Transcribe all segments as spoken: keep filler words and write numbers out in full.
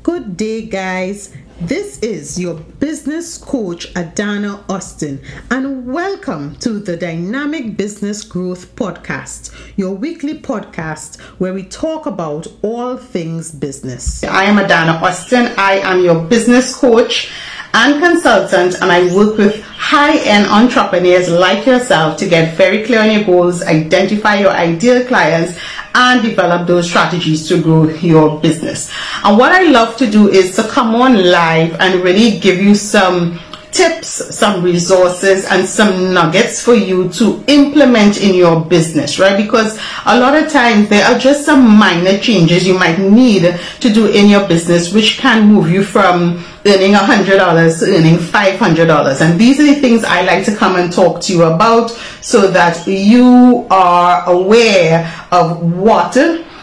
Good day, guys. This is your business coach, Adana Austin, and welcome to the Dynamic Business Growth Podcast, your weekly podcast where we talk about all things business. I am Adana Austin. I am your business coach and consultant, and I work with high-end entrepreneurs like yourself to get very clear on your goals, identify your ideal clients, and develop those strategies to grow your business. And what I love to do is to come on live and really give you some tips, some resources, and some nuggets for you to implement in your business, right? Because a lot of times there are just some minor changes you might need to do in your business which can move you from earning one hundred dollars to earning five hundred dollars. And these are the things I like to come and talk to you about so that you are aware of what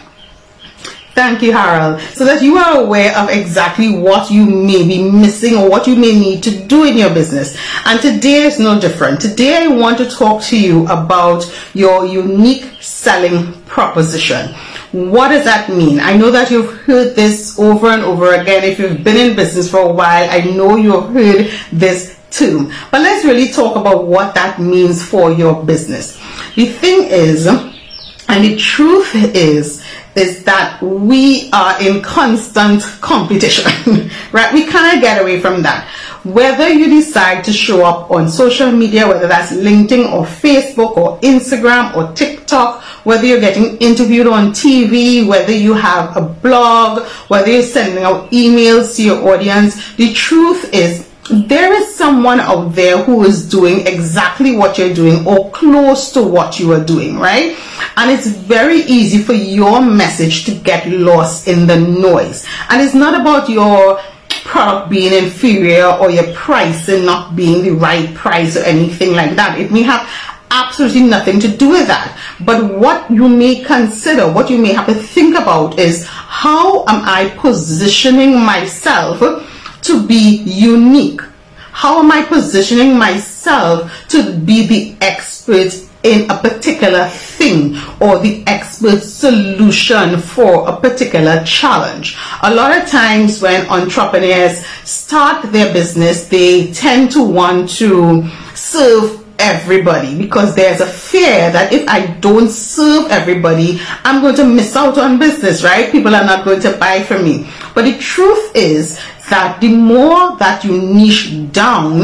Thank you, Harold. So that you are aware of exactly what you may be missing or what you may need to do in your business. And today is no different. Today I want to talk to you about your unique selling proposition. What does that mean? I know that you've heard this over and over again. If you've been in business for a while, I know you've heard this too. But let's really talk about what that means for your business. The thing is, and the truth is, is that we are in constant competition, right? We cannot get away from that. Whether you decide to show up on social media, whether that's LinkedIn or Facebook or Instagram or TikTok, whether you're getting interviewed on T V, whether you have a blog, whether you're sending out emails to your audience, the truth is there is someone out there who is doing exactly what you're doing or close to what you are doing, right? And it's very easy for your message to get lost in the noise. And it's not about your product being inferior or your pricing not being the right price or anything like that. It may have absolutely nothing to do with that. But what you may consider, what you may have to think about is, how am I positioning myself to be unique? How am I positioning myself to be the expert in a particular thing or the expert solution for a particular challenge? A lot of times when entrepreneurs start their business, they tend to want to serve everybody because there's a fear that if I don't serve everybody, I'm going to miss out on business, right? People are not going to buy from me. But the truth is that the more that you niche down,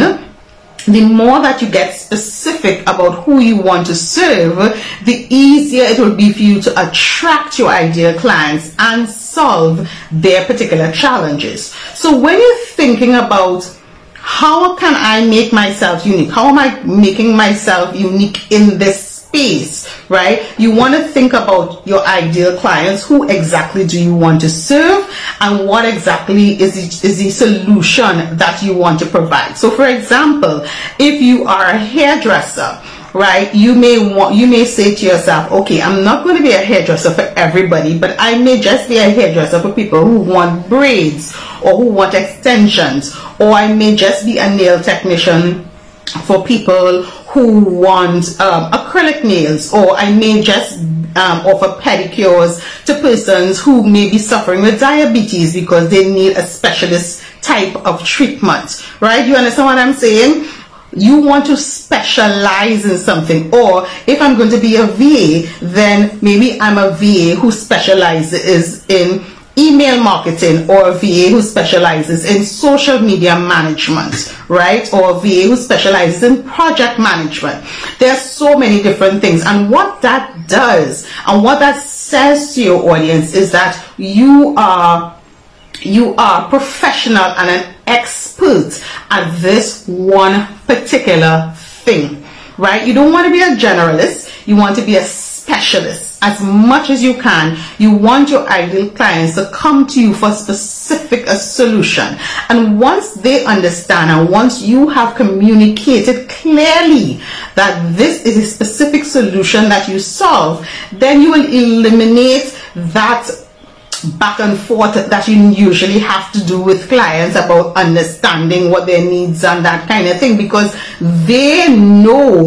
the more that you get specific about who you want to serve, the easier it will be for you to attract your ideal clients and solve their particular challenges. So when you're thinking about how can I make myself unique? How am I making myself unique in this space, right? You want to think about your ideal clients. Who exactly do you want to serve? And what exactly is the, is the solution that you want to provide? So for example, if you are a hairdresser, right, you may want, you may say to yourself, okay, I'm not going to be a hairdresser for everybody, but I may just be a hairdresser for people who want braids or who want extensions, or I may just be a nail technician for people who want um, acrylic nails, or I may just um, offer pedicures to persons who may be suffering with diabetes because they need a specialist type of treatment, right? You understand what I'm saying? You want to specialize in something. Or if I'm going to be a V A, then maybe I'm a V A who specializes in email marketing, or a V A who specializes in social media management, right? Or a V A who specializes in project management. There are so many different things. And what that does and what that says to your audience is that you are you are professional and an expert at this one particular thing, right? You don't want to be a generalist. You want to be a specialist. As much as you can, you want your ideal clients to come to you for a specific a solution. And once they understand, and once you have communicated clearly that this is a specific solution that you solve, then you will eliminate that back and forth that you usually have to do with clients about understanding what their needs and that kind of thing, because they know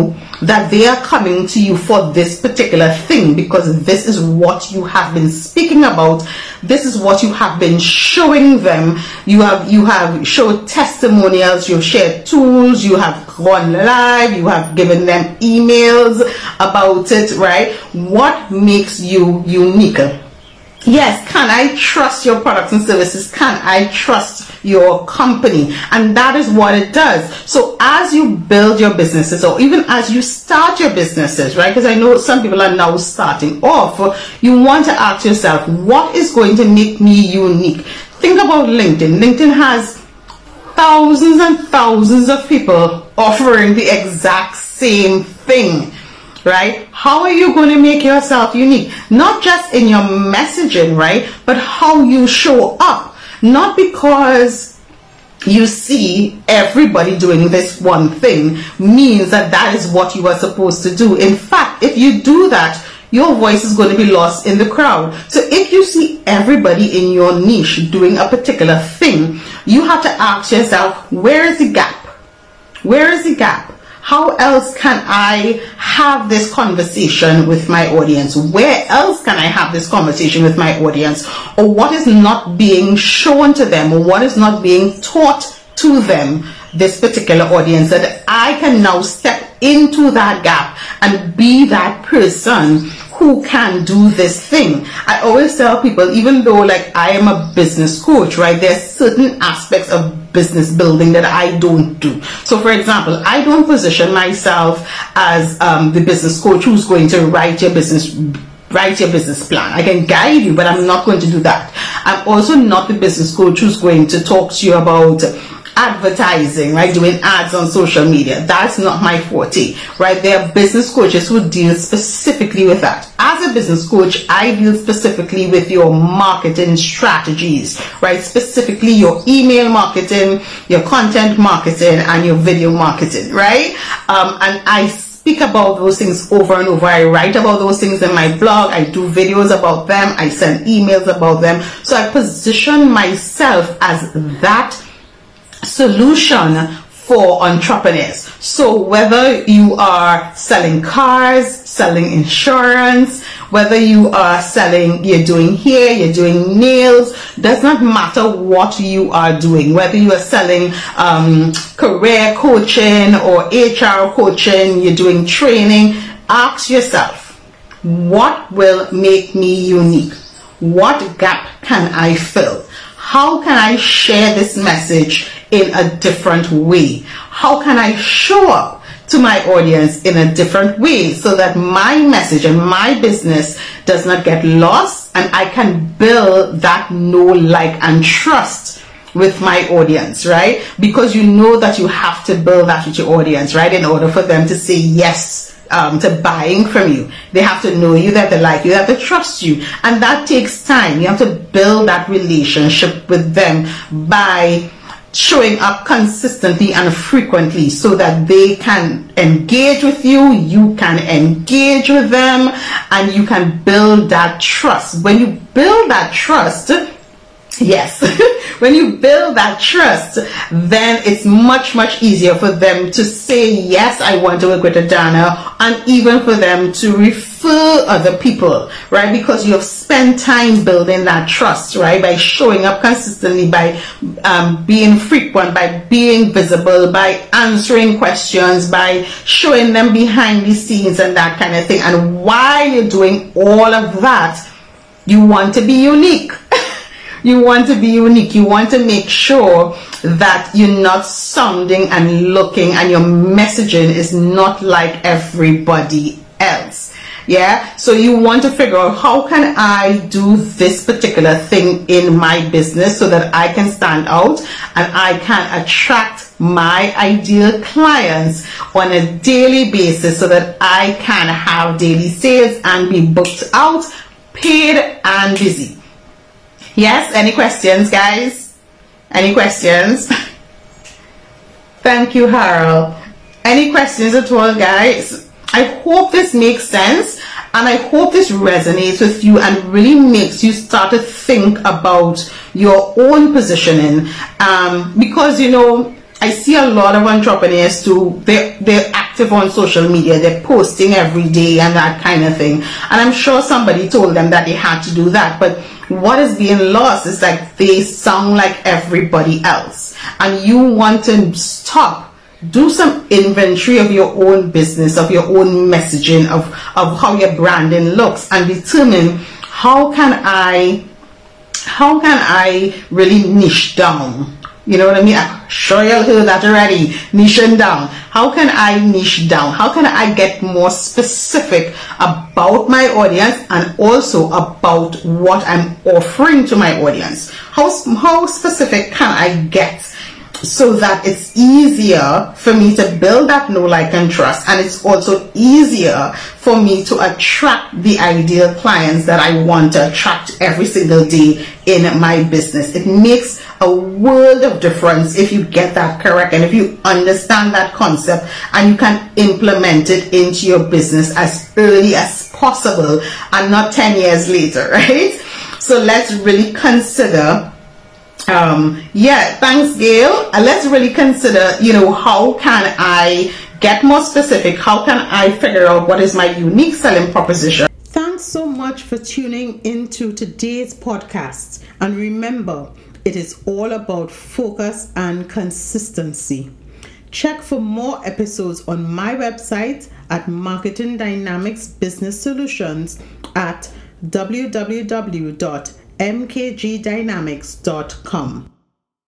that they are coming to you for this particular thing, because this is what you have been speaking about. This is what you have been showing them. You have you have showed testimonials, you've shared tools, you have gone live, you have given them emails about it, right? What makes you unique? Yes, can I trust your products and services? Can I trust your company? And that is what it does. So as you build your businesses, or even as you start your businesses, right? Because I know some people are now starting off, you want to ask yourself, what is going to make me unique? Think about LinkedIn. LinkedIn has thousands and thousands of people offering the exact same thing. Right? How are you going to make yourself unique? Not just in your messaging, right? But how you show up. Not because you see everybody doing this one thing means that that is what you are supposed to do. In fact, if you do that, your voice is going to be lost in the crowd. So if you see everybody in your niche doing a particular thing, you have to ask yourself, where is the gap? Where is the gap? How else can I have this conversation with my audience? Where else can I have this conversation with my audience? Or what is not being shown to them, or what is not being taught to them, this particular audience, that I can now step into that gap and be that person who can do this thing. I always tell people, even though like I am a business coach, right, there's certain aspects of business building that I don't do. So for example, I don't position myself as um, the business coach who's going to write your business write your business plan. I can guide you, but I'm not going to do that. I'm also not the business coach who's going to talk to you about advertising, right, doing ads on social media. That's not my forte, right? There are business coaches who deal specifically with that. As a business coach, I deal specifically with your marketing strategies, right? Specifically your email marketing, your content marketing, and your video marketing, right? Um, and I speak about those things over and over. I write about those things in my blog. I do videos about them. I send emails about them. So I position myself as that solution for entrepreneurs. So whether you are selling cars, selling insurance, whether you are selling, you're doing hair, you're doing nails, does not matter what you are doing, whether you are selling um, career coaching or H R coaching, you're doing training, ask yourself, what will make me unique? What gap can I fill? How can I share this message in a different way? How can I show up to my audience in a different way so that my message and my business does not get lost, and I can build that know, like, and trust with my audience, right? Because you know that you have to build that with your audience, right? In order for them to say yes Um, to buying from you. They have to know you, they have to like you, they have to trust you, and that takes time. You have to build that relationship with them by showing up consistently and frequently so that they can engage with you, you can engage with them, and you can build that trust. When you build that trust, yes, when you build that trust, then it's much, much easier for them to say, yes, I want to work with Adana, and even for them to refer other people, right? Because you have spent time building that trust, right? By showing up consistently, by um, being frequent, by being visible, by answering questions, by showing them behind the scenes and that kind of thing. And while you're doing all of that, you want to be unique. You want to be unique. You want to make sure that you're not sounding and looking, and your messaging is not like everybody else. Yeah. So you want to figure out, how can I do this particular thing in my business so that I can stand out and I can attract my ideal clients on a daily basis so that I can have daily sales and be booked out, paid, and busy. Yes, any questions, guys? Any questions? Thank you, Harold. Any questions at all, guys? I hope this makes sense, and I hope this resonates with you and really makes you start to think about your own positioning. Um, because, you know, I see a lot of entrepreneurs too, they, they're active on social media, they're posting every day and that kind of thing. And I'm sure somebody told them that they had to do that. But what is being lost is like they sound like everybody else. And you want to stop. Do some inventory of your own business, of your own messaging, of, of how your branding looks, and determine how can I how can I really niche down. You know what I mean? I'm sure you'll hear that already. Niching down. How can I niche down? How can I get more specific about my audience and also about what I'm offering to my audience? How, how specific can I get so that it's easier for me to build that know, like, and trust, and it's also easier for me to attract the ideal clients that I want to attract every single day in my business? It makes a world of difference if you get that correct and if you understand that concept and you can implement it into your business as early as possible and not ten years later, right? So let's really consider Um, yeah, thanks, Gail. And let's really consider, you know, how can I get more specific? How can I figure out what is my unique selling proposition? Thanks so much for tuning into today's podcast. And remember, it is all about focus and consistency. Check for more episodes on my website at Marketing Dynamics Business Solutions at w w w dot m k g dynamics dot com.